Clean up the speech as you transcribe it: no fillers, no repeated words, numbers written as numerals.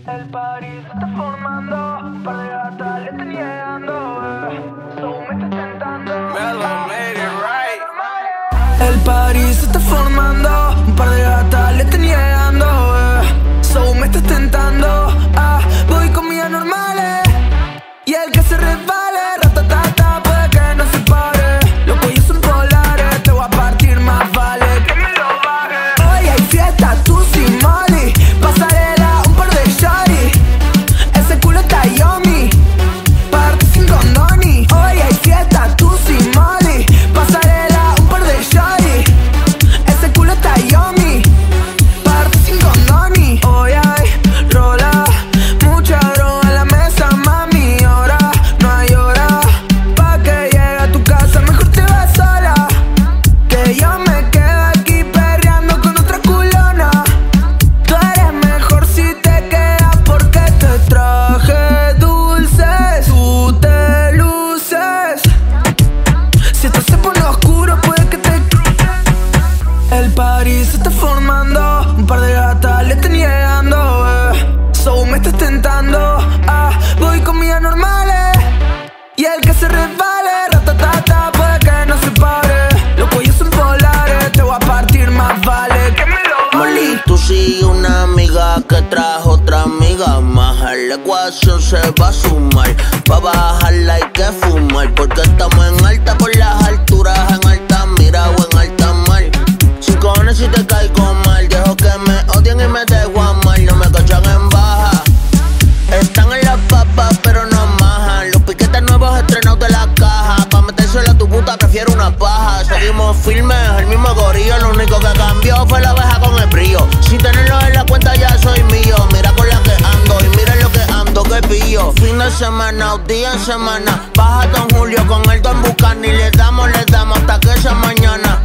El party se está formando, un par de gatas le están llegando, so me estás tentando. Mellow made it right. El party se está formando, un par de gatas le están llegando, so me estás tentando. Voy con mis anormales y el que se resbale, ratatata, puede que no se pare. Los cuellos son polares, te voy a partir, más vale que me lo baje. Hoy hay fiesta, tú sin Molly, pasarela, un par de shorty. Ese culo está yummy, parte sin condoni. Hoy hay fiesta, tú sin Molly, pasarela, un par de shorty. Ese culo está yummy, parte sin condoni. Hoy hay rola, mucha droga en la mesa, mami. Ahora no hay hora pa' que llegue a tu casa, mejor te vas sola, que yo me quedo aquí perreando con otra culona. Tú eres mejor si te quedas porque te traje dulces, tú te luces. Si esto se pone oscuro puede que te cruces. El party se está formando, un par de gatas le están llegando, so me estás tentando. Voy con mis anormales y el que se resbale, ratatata, puede que no se pare. Los cuellos son polares, te voy a partir, más vale que me lo Molly, tú sigues una amiga que trajo otra amiga más. A la ecuación se va a sumar, pa' bajarla hay que fumar, porque estamos en alta por las alturas, en alta mira o en alta mar. Sin cojones si te caigo mal, dejo que me odien y me dejo amar. No me cachan en baja, están en las papas pero no majan. Los piquetes nuevos estrenados de la caja, pa' metérsela a tu puta prefiero una paja. Seguimos firmes, el mismo gorillo, lo único que cambió fue la oveja con el brillo. Sin tenerlo en la cuenta ya soy mío, mira con la que ando y mira lo que ando, que pillo. Fin de semana o día en semana, baja Don Julio con el Don Bucani, le damos hasta que sea mañana.